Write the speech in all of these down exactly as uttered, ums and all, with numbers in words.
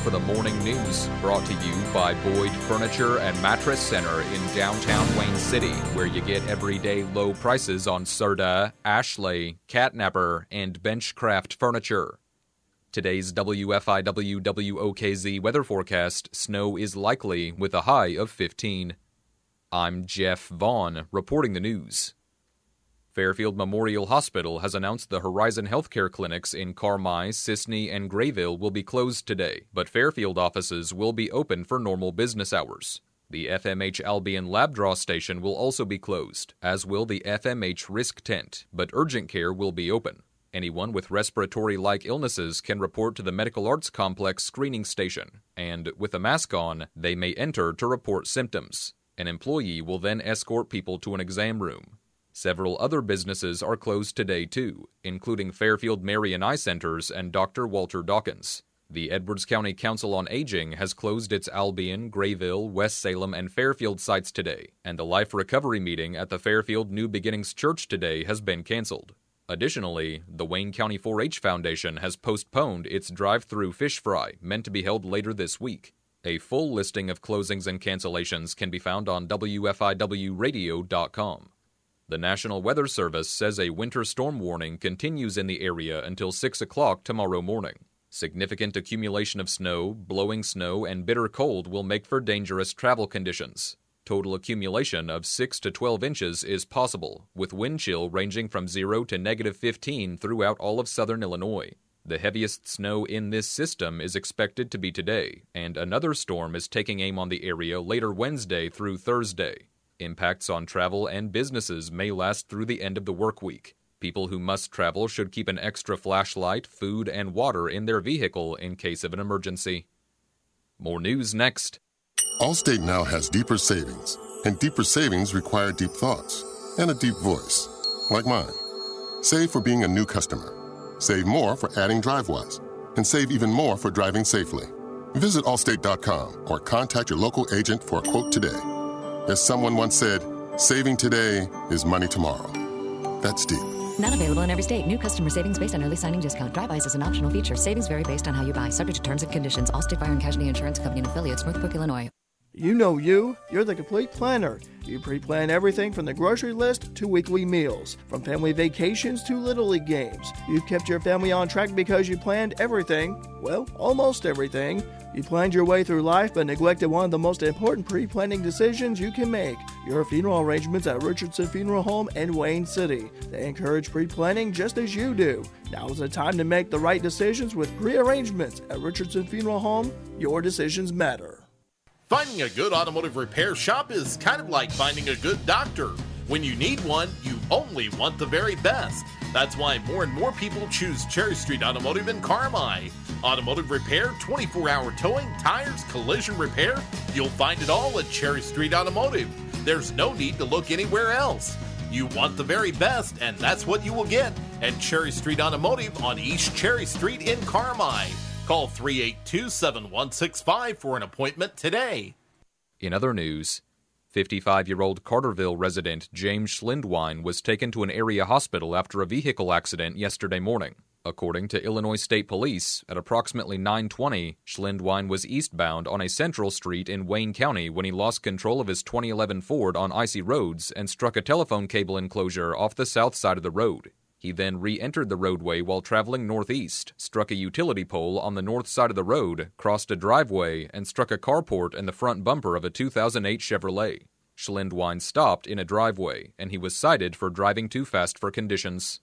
for the morning news, brought to you by Boyd Furniture and Mattress Center in downtown Wayne City, where you get everyday low prices on Serta, Ashley, Catnapper, and Benchcraft furniture. Today's W F I W W O K Z weather forecast: snow is likely with a high of fifteen. I'm Jeff Vaughn, reporting the news. Fairfield Memorial Hospital has announced the Horizon Healthcare clinics in Carmi, Sisney, and Grayville will be closed today, but Fairfield offices will be open for normal business hours. The F M H Albion lab draw station will also be closed, as will the F M H risk tent, but urgent care will be open. Anyone with respiratory-like illnesses can report to the Medical Arts Complex screening station, and with a mask on, they may enter to report symptoms. An employee will then escort people to an exam room. Several other businesses are closed today, too, including Fairfield Marian Eye Centers and Doctor Walter Dawkins. The Edwards County Council on Aging has closed its Albion, Grayville, West Salem, and Fairfield sites today, and the Life Recovery meeting at the Fairfield New Beginnings Church today has been canceled. Additionally, the Wayne County four H Foundation has postponed its drive-through fish fry, meant to be held later this week. A full listing of closings and cancellations can be found on W F I W radio dot com. The National Weather Service says a winter storm warning continues in the area until six o'clock tomorrow morning. Significant accumulation of snow, blowing snow, and bitter cold will make for dangerous travel conditions. Total accumulation of six to twelve inches is possible, with wind chill ranging from zero to negative fifteen throughout all of southern Illinois. The heaviest snow in this system is expected to be today, and another storm is taking aim on the area later Wednesday through Thursday. Impacts on travel and businesses may last through the end of the work week. People who must travel should keep an extra flashlight, food, and water in their vehicle in case of an emergency. More news next. Allstate now has deeper savings, and deeper savings require deep thoughts and a deep voice, like mine. Save for being a new customer. Save more for adding DriveWise, and save even more for driving safely. Visit allstate dot com or contact your local agent for a quote today. As someone once said, saving today is money tomorrow. That's deep. Not available in every state. New customer savings based on early signing discount. DriveWise is an optional feature. Savings vary based on how you buy. Subject to terms and conditions. Allstate Fire and Casualty Insurance Company and affiliates, Northbrook, Illinois. You know you. You're the complete planner. You pre-plan everything from the grocery list to weekly meals, from family vacations to Little League games. You've kept your family on track because you planned everything. Well, almost everything. You planned your way through life but neglected one of the most important pre-planning decisions you can make: your funeral arrangements at Richardson Funeral Home in Wayne City. They encourage pre-planning just as you do. Now is the time to make the right decisions with pre-arrangements at Richardson Funeral Home. Your decisions matter. Finding a good automotive repair shop is kind of like finding a good doctor. When you need one, you only want the very best. That's why more and more people choose Cherry Street Automotive in Carmi. Automotive repair, twenty-four hour towing, tires, collision repair. You'll find it all at Cherry Street Automotive. There's no need to look anywhere else. You want the very best, and that's what you will get at Cherry Street Automotive on East Cherry Street in Carmi. Call three eight two, seven one six five for an appointment today. In other news, fifty-five-year-old Carterville resident James Schlindwein was taken to an area hospital after a vehicle accident yesterday morning. According to Illinois State Police, at approximately nine twenty, Schlindwein was eastbound on a central street in Wayne County when he lost control of his twenty eleven Ford on icy roads and struck a telephone cable enclosure off the south side of the road. He then re-entered the roadway while traveling northeast, struck a utility pole on the north side of the road, crossed a driveway, and struck a carport and the front bumper of a two thousand eight Chevrolet. Schlindwein stopped in a driveway, and he was cited for driving too fast for conditions.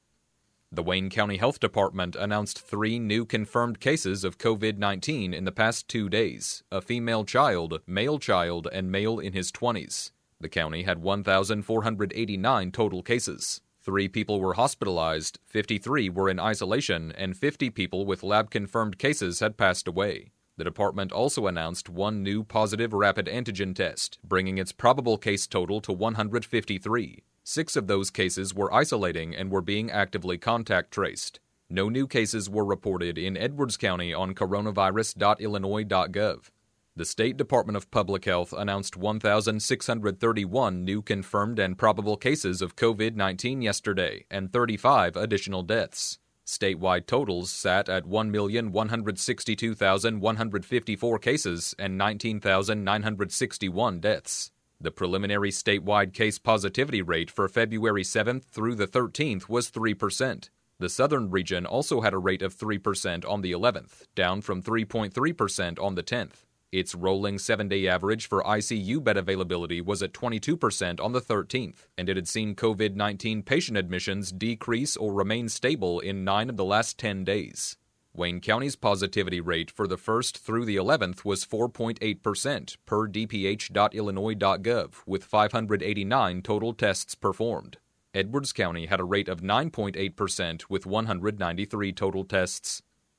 The Wayne County Health Department announced three new confirmed cases of covid nineteen in the past two days, a female child, male child, and male in his twenties. The county had one thousand four hundred eighty-nine total cases. Three people were hospitalized, fifty-three were in isolation, and fifty people with lab-confirmed cases had passed away. The department also announced one new positive rapid antigen test, bringing its probable case total to one hundred fifty-three. Six of those cases were isolating and were being actively contact traced. No new cases were reported in Edwards County on coronavirus dot illinois dot gov. The State Department of Public Health announced one thousand six hundred thirty-one new confirmed and probable cases of covid nineteen yesterday and thirty-five additional deaths. Statewide totals sat at one million one hundred sixty-two thousand one hundred fifty-four cases and nineteen thousand nine hundred sixty-one deaths. The preliminary statewide case positivity rate for February seventh through the thirteenth was three percent. The southern region also had a rate of three percent on the eleventh, down from three point three percent on the tenth. Its rolling seven-day average for I C U bed availability was at twenty-two percent on the thirteenth, and it had seen COVID nineteen patient admissions decrease or remain stable in nine of the last ten days. Wayne County's positivity rate for the first through the eleventh was four point eight percent per d p h dot illinois dot gov, with five hundred eighty-nine total tests performed. Edwards County had a rate of nine point eight percent with one hundred ninety-three total tests.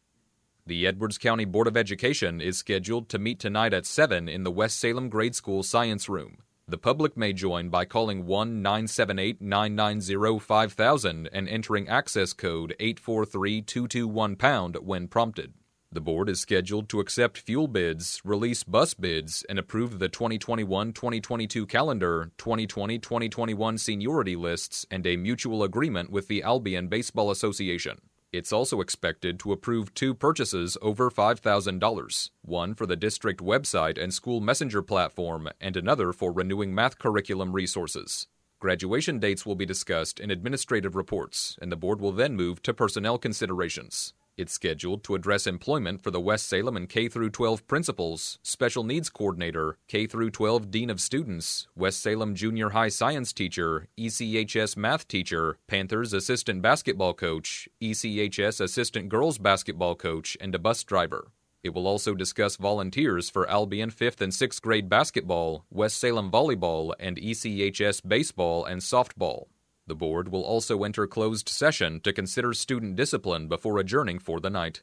The Edwards County Board of Education is scheduled to meet tonight at seven in the West Salem Grade School Science Room. The public may join by calling one nine seven eight nine nine zero five thousand and entering access code eight four three two two one pound when prompted. The board is scheduled to accept fuel bids, release bus bids, and approve the twenty twenty-one twenty twenty-two calendar, twenty twenty twenty twenty-one seniority lists, and a mutual agreement with the Albion Baseball Association. It's also expected to approve two purchases over five thousand dollars, one for the district website and school messenger platform, and another for renewing math curriculum resources. Graduation dates will be discussed in administrative reports, and the board will then move to personnel considerations. It's scheduled to address employment for the West Salem and K through twelve principals, special needs coordinator, K through twelve dean of students, West Salem junior high science teacher, E C H S math teacher, Panthers assistant basketball coach, E C H S assistant girls basketball coach, and a bus driver. It will also discuss volunteers for Albion fifth and sixth grade basketball, West Salem volleyball, and E C H S baseball and softball. The board will also enter closed session to consider student discipline before adjourning for the night.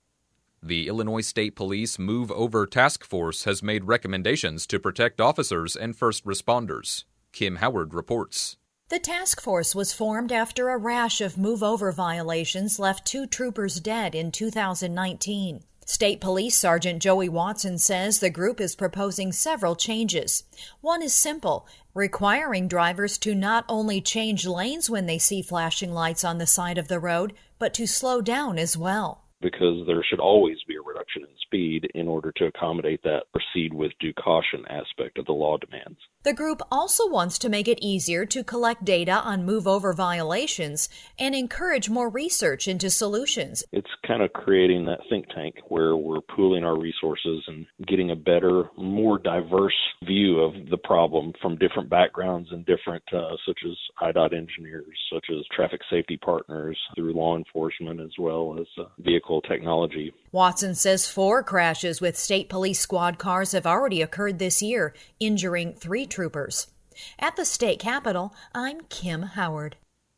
The Illinois State Police Move Over Task Force has made recommendations to protect officers and first responders. Kim Howard reports. The task force was formed after a rash of move-over violations left two troopers dead in two thousand nineteen. State Police Sergeant Joey Watson says the group is proposing several changes. One is simple, requiring drivers to not only change lanes when they see flashing lights on the side of the road, but to slow down as well. Because there should always be a reduction in speed in order to accommodate that proceed with due caution aspect of the law demands. The group also wants to make it easier to collect data on move-over violations and encourage more research into solutions. It's kind of creating that think tank where we're pooling our resources and getting a better, more diverse view of the problem from different backgrounds and different, uh, such as I DOT engineers, such as traffic safety partners, through law enforcement, as well as uh, vehicle technology. Watson says four crashes with state police squad cars have already occurred this year, injuring three troopers. At the state capitol, I'm Kim Howard.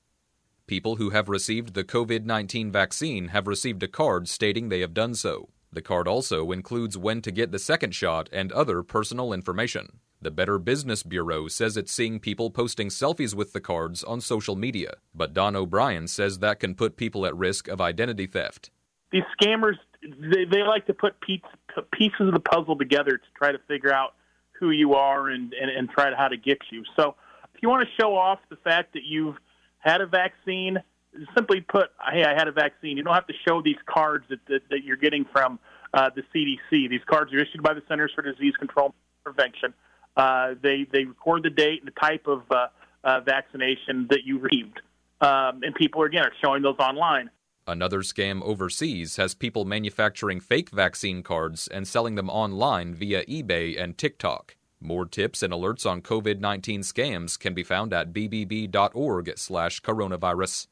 People who have received the COVID nineteen vaccine have received a card stating they have done so. The card also includes when to get the second shot and other personal information. The Better Business Bureau says it's seeing people posting selfies with the cards on social media, but Don O'Brien says that can put people at risk of identity theft. These scammers, they, they like to put pieces of the puzzle together to try to figure out who you are and, and, and try to how to get you. So if you want to show off the fact that you've had a vaccine, simply put, hey, I had a vaccine. You don't have to show these cards that, that, that you're getting from uh, the C D C. These cards are issued by the Centers for Disease Control and Prevention. Uh, they, they record the date and the type of uh, uh, vaccination that you received. Um, and people, again, are showing those online. Another scam overseas has people manufacturing fake vaccine cards and selling them online via eBay and TikTok. More tips and alerts on COVID nineteen scams can be found at b b b dot org slash coronavirus.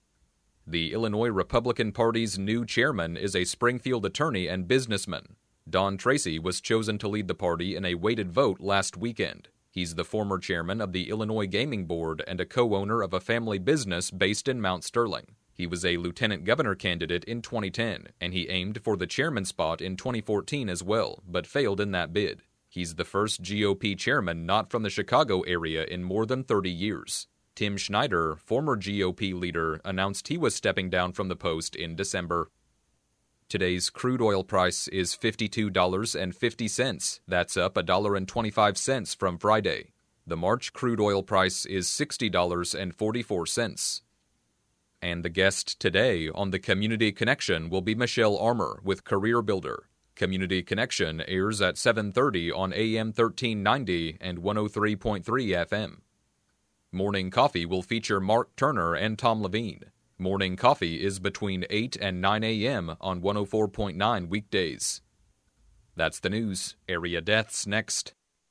The Illinois Republican Party's new chairman is a Springfield attorney and businessman. Don Tracy was chosen to lead the party in a weighted vote last weekend. He's the former chairman of the Illinois Gaming Board and a co-owner of a family business based in Mount Sterling. He was a lieutenant governor candidate in twenty ten, and he aimed for the chairman spot in twenty fourteen as well, but failed in that bid. He's the first G O P chairman not from the Chicago area in more than thirty years. Tim Schneider, former G O P leader, announced he was stepping down from the post in December. Today's crude oil price is fifty-two dollars and fifty cents. That's up one dollar and twenty-five cents from Friday. The March crude oil price is sixty dollars and forty-four cents. And the guest today on the Community Connection will be Michelle Armour with Career Builder. Community Connection airs at seven thirty on A M thirteen ninety and one oh three point three F M. Morning Coffee will feature Mark Turner and Tom Levine. Morning Coffee is between eight and nine A M on one oh four point nine weekdays. That's the news. Area deaths next.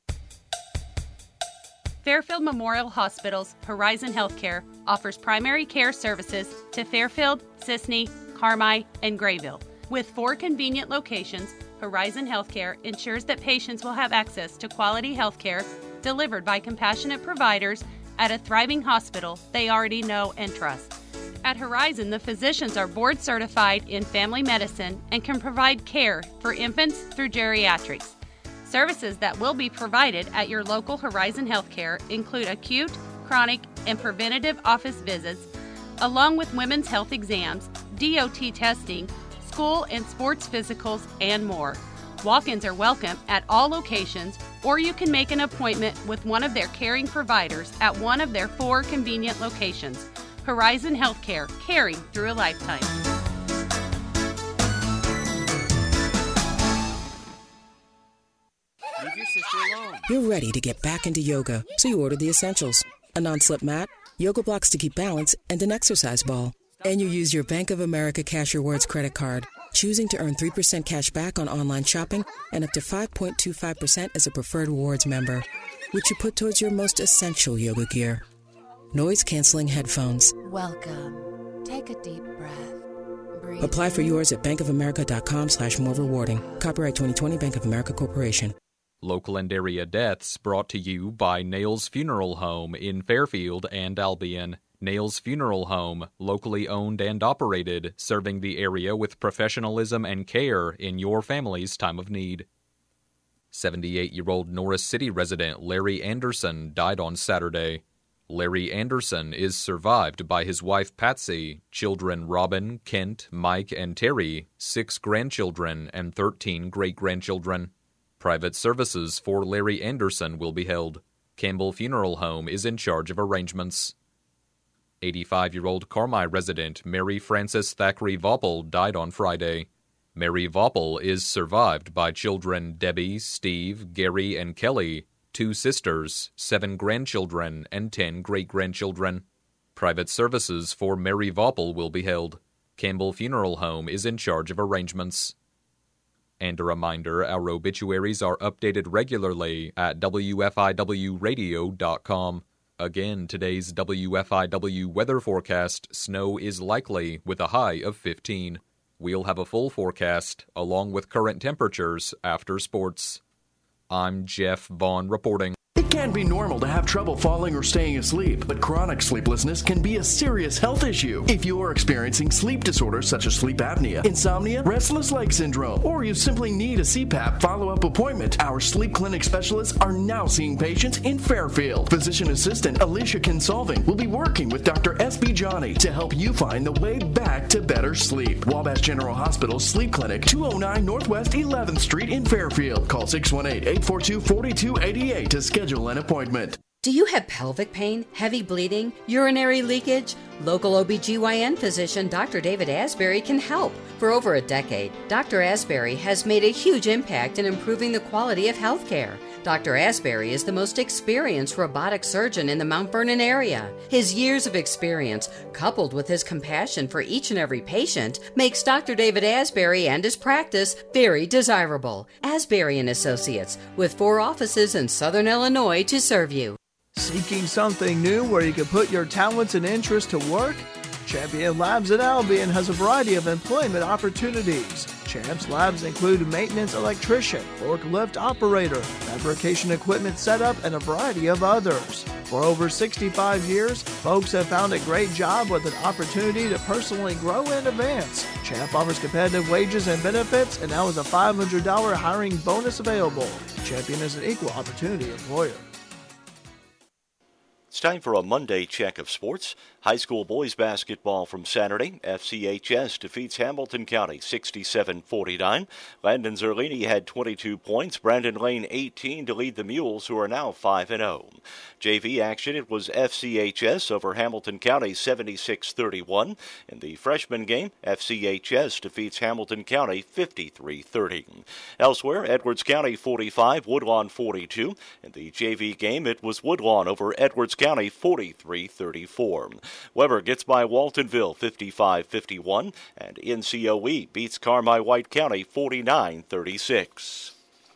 Fairfield Memorial Hospital's Horizon Healthcare offers primary care services to Fairfield, Sisney, Carmi, and Grayville. With four convenient locations, Horizon Healthcare ensures that patients will have access to quality health care delivered by compassionate providers at a thriving hospital they already know and trust. At Horizon, the physicians are board certified in family medicine and can provide care for infants through geriatrics. Services that will be provided at your local Horizon Healthcare include acute, chronic, and preventative office visits, along with women's health exams, D O T testing, school and sports physicals, and more. Walk-ins are welcome at all locations, or you can make an appointment with one of their caring providers at one of their four convenient locations. Horizon Healthcare, caring through a lifetime. Leave your sister alone. You're ready to get back into yoga, so you order the essentials. A non-slip mat, yoga blocks to keep balance, and an exercise ball. And you use your Bank of America Cash Rewards credit card, choosing to earn three percent cash back on online shopping and up to five point two five percent as a preferred rewards member, which you put towards your most essential yoga gear. Noise-canceling headphones. Welcome. Take a deep breath. Breathe. Apply for yours at bankofamerica.com slash more rewarding. Copyright twenty twenty Bank of America Corporation. Local and area deaths brought to you by Nails Funeral Home in Fairfield and Albion. Nails Funeral Home, locally owned and operated, serving the area with professionalism and care in your family's time of need. seventy-eight-year-old Norris City resident Larry Anderson died on Saturday. Larry Anderson is survived by his wife Patsy, children Robin, Kent, Mike, and Terry, six grandchildren, and thirteen great-grandchildren. Private services for Larry Anderson will be held. Campbell Funeral Home is in charge of arrangements. eighty-five-year-old Carmi resident Mary Frances Thackeray Voppel died on Friday. Mary Voppel is survived by children Debbie, Steve, Gary, and Kelly, two sisters, seven grandchildren, and ten great-grandchildren. Private services for Mary Voppel will be held. Campbell Funeral Home is in charge of arrangements. And a reminder, our obituaries are updated regularly at W F I W radio dot com. Again, today's W F I W weather forecast: snow is likely with a high of fifteen. We'll have a full forecast, along with current temperatures, after sports. I'm Jeff Vaughn reporting. It can be normal to have trouble falling or staying asleep, but chronic sleeplessness can be a serious health issue. If you are experiencing sleep disorders such as sleep apnea, insomnia, restless leg syndrome, or you simply need a C PAP follow-up appointment, our sleep clinic specialists are now seeing patients in Fairfield. Physician assistant Alicia Kinsolving will be working with Doctor S B Johnny to help you find the way back to better sleep. Wabash General Hospital Sleep Clinic, two oh nine Northwest eleventh Street in Fairfield. Call six one eight, eight four two, four two eight eight to schedule an appointment. Do you have pelvic pain, heavy bleeding, urinary leakage? Local O B G Y N physician Doctor David Asbury can help. For over a decade, Doctor Asbury has made a huge impact in improving the quality of health care. Doctor Asbury is the most experienced robotic surgeon in the Mount Vernon area. His years of experience, coupled with his compassion for each and every patient, makes Doctor David Asbury and his practice very desirable. Asbury and Associates, with four offices in Southern Illinois to serve you. Seeking something new where you can put your talents and interests to work? Champion Labs at Albion has a variety of employment opportunities. Champs Labs include maintenance electrician, forklift operator, fabrication equipment setup, and a variety of others. For over sixty-five years, folks have found a great job with an opportunity to personally grow and advance. Champ offers competitive wages and benefits, and now has a five hundred dollars hiring bonus available. Champion is an equal opportunity employer. It's time for a Monday check of sports. High school boys basketball from Saturday. F C H S defeats Hamilton County sixty-seven forty-nine. Landon Zerlini had twenty-two points. Brandon Lane eighteen to lead the Mules, who are now five and oh. J V action, it was F C H S over Hamilton County seventy-six thirty-one. In the freshman game, F C H S defeats Hamilton County fifty-three thirty. Elsewhere, Edwards County forty-five, Woodlawn forty-two. In the J V game, it was Woodlawn over Edwards County forty-three thirty-four. Weber gets by Waltonville fifty-five fifty-one, and N C O E beats Carmi-White County forty-nine thirty-six.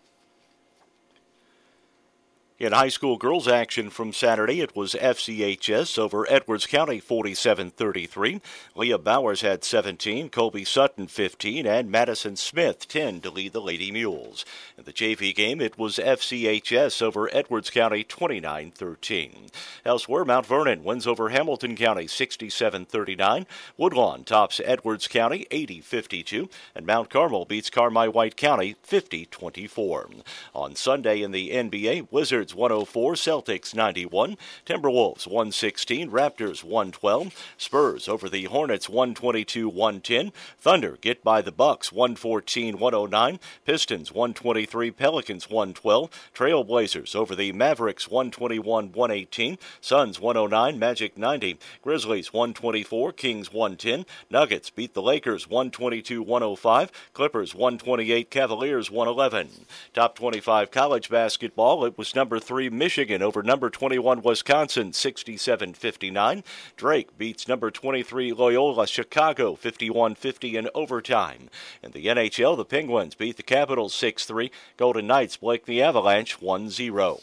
In high school girls action from Saturday, it was F C H S over Edwards County forty-seven thirty-three. Leah Bowers had seventeen, Colby Sutton fifteen, and Madison Smith ten to lead the Lady Mules. In the J V game, it was F C H S over Edwards County twenty-nine thirteen. Elsewhere, Mount Vernon wins over Hamilton County sixty-seven thirty-nine. Woodlawn tops Edwards County eighty fifty-two, and Mount Carmel beats Carmi-White County fifty twenty-four. On Sunday in the N B A, Wizards one oh four, Celtics ninety-one, Timberwolves one sixteen, Raptors one twelve, Spurs over the Hornets one twenty-two one ten, Thunder get by the Bucks one fourteen one oh nine, Pistons one twenty-three, Pelicans one twelve, Trailblazers over the Mavericks one twenty-one one eighteen, Suns one oh nine, Magic ninety, Grizzlies one twenty-four, Kings one ten, Nuggets beat the Lakers one twenty-two one oh five, Clippers one twenty-eight, Cavaliers one eleven. Top twenty-five college basketball, it was number three Michigan over number twenty-one Wisconsin sixty-seven fifty-nine. Drake beats number twenty-three Loyola Chicago fifty-one fifty in overtime. In the N H L, the Penguins beat the Capitals six three. Golden Knights break the Avalanche one zero.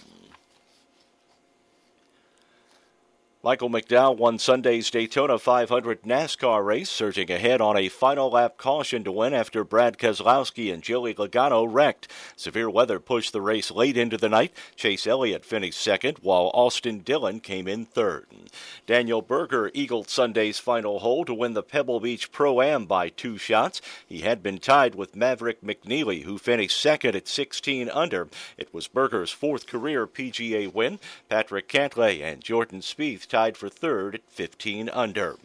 Michael McDowell won Sunday's Daytona five hundred NASCAR race, surging ahead on a final lap caution to win after Brad Keselowski and Joey Logano wrecked. Severe weather pushed the race late into the night. Chase Elliott finished second, while Austin Dillon came in third. Daniel Berger eagled Sunday's final hole to win the Pebble Beach Pro-Am by two shots. He had been tied with Maverick McNeely, who finished second at sixteen under. It was Berger's fourth career P G A win. Patrick Cantlay and Jordan Spieth tied for third at fifteen under.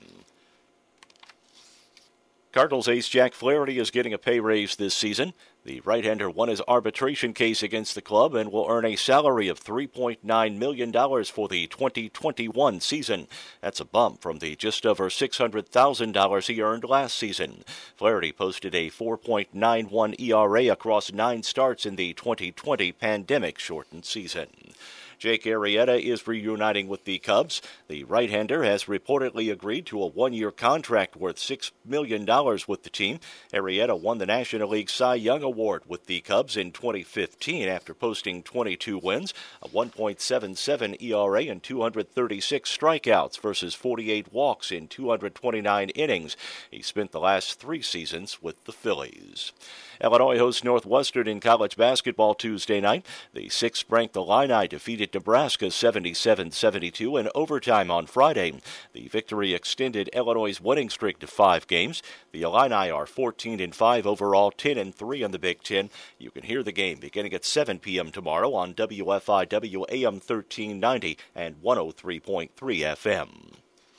Cardinals ace Jack Flaherty is getting a pay raise this season. The right-hander won his arbitration case against the club and will earn a salary of three point nine million dollars for the twenty twenty-one season. That's a bump from the just over six hundred thousand dollars he earned last season. Flaherty posted a four point nine one E R A across nine starts in the twenty twenty pandemic-shortened season. Jake Arrieta is reuniting with the Cubs. The right-hander has reportedly agreed to a one-year contract worth six million dollars with the team. Arrieta won the National League Cy Young Award with the Cubs in twenty fifteen after posting twenty-two wins, a one point seven seven E R A, and two hundred thirty-six strikeouts versus forty-eight walks in two hundred twenty-nine innings. He spent the last three seasons with the Phillies. Illinois hosts Northwestern in college basketball Tuesday night. The sixth-ranked Illini defeated Nebraska seventy-seven seventy-two in overtime on Friday. The victory extended Illinois' winning streak to five games. The Illini are fourteen and five overall, ten and three in the Big Ten. You can hear the game beginning at seven p.m. tomorrow on W F I W A M thirteen ninety and one oh three point three F M.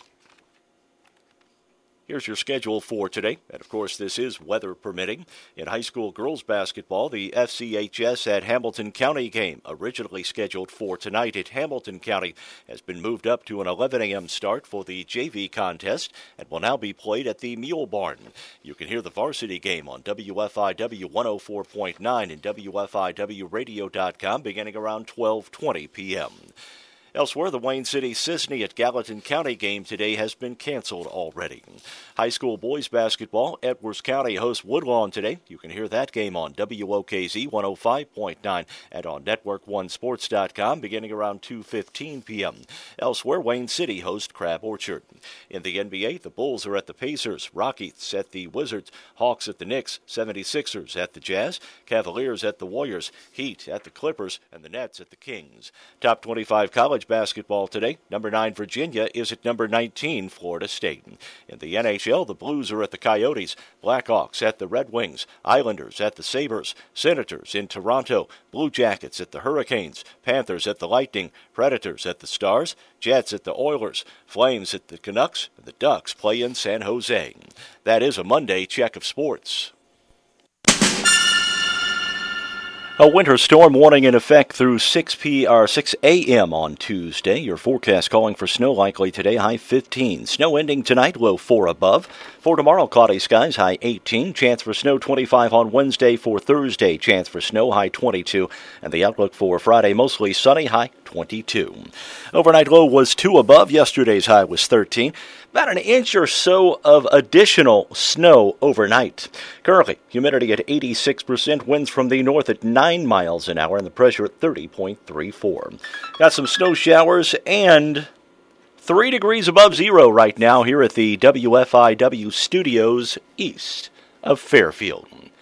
Here's your schedule for today, and of course this is weather permitting. In high school girls basketball, the F C H S at Hamilton County game, originally scheduled for tonight at Hamilton County, has been moved up to an eleven a.m. start for the J V contest and will now be played at the Mule Barn. You can hear the varsity game on W F I W one oh four point nine and W F I W radio dot com beginning around twelve twenty p.m. Elsewhere, the Wayne City Sisney at Gallatin County game today has been canceled already. High school boys basketball, Edwards County hosts Woodlawn today. You can hear that game on W O K Z one oh five point nine and on network one sports dot com beginning around two fifteen p.m. Elsewhere, Wayne City hosts Crab Orchard. In the N B A, the Bulls are at the Pacers, Rockets at the Wizards, Hawks at the Knicks, seventy-sixers at the Jazz, Cavaliers at the Warriors, Heat at the Clippers, and the Nets at the Kings. Top twenty-five college college basketball today. Number nine Virginia is at number nineteen Florida State. In the N H L, the Blues are at the Coyotes, Blackhawks at the Red Wings, Islanders at the Sabres, Senators in Toronto, Blue Jackets at the Hurricanes, Panthers at the Lightning, Predators at the Stars, Jets at the Oilers, Flames at the Canucks, and the Ducks play in San Jose. That is a Monday check of sports. A winter storm warning in effect through six p or six a.m. on Tuesday. Your forecast calling for snow likely today, high fifteen. Snow ending tonight, low four above. For tomorrow, cloudy skies, high eighteen. Chance for snow twenty-five on Wednesday. For Thursday, chance for snow, high twenty-two. And the outlook for Friday, mostly sunny, high twenty-two. Overnight low was two above. Yesterday's high was thirteen. About an inch or so of additional snow overnight. Currently, humidity at eighty-six percent, winds from the north at nine miles an hour, and the pressure at thirty point three four. Got some snow showers and three degrees above zero right now here at the W F I W studios east of Fairfield.